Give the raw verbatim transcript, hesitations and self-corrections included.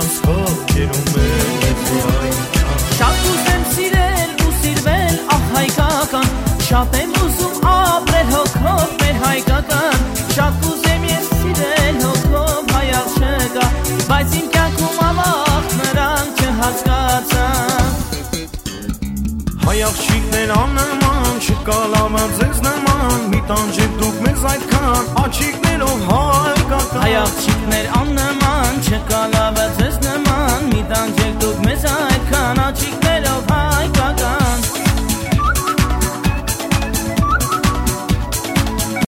ասքով ջերում ես հայկական Շատ ուզեմ սիրել ու սիրվել ախ հայկական Շատ եմ ուզում ապրել հոգով մեր հայկական Շատ ուզեմ ես սիրել հոգով հայ աղջկա Բայց իմ կյանքում ավաղ նրանք չհասկացան Հայ աղջիկներ աննման չկա լավը ձեզ նման Մի տանջեք դուք մեզ այդքան աչիկներով հայկական Հայ աղջիկներ աննման չկա